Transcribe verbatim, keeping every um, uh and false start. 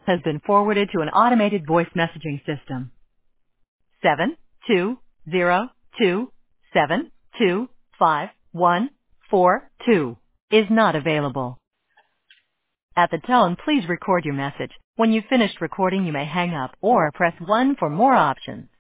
has been forwarded to an automated voice messaging system. Seven two zero two seven two five one four two is not available. At the tone, please record your message. When you've finished recording, you may hang up or press one for more options.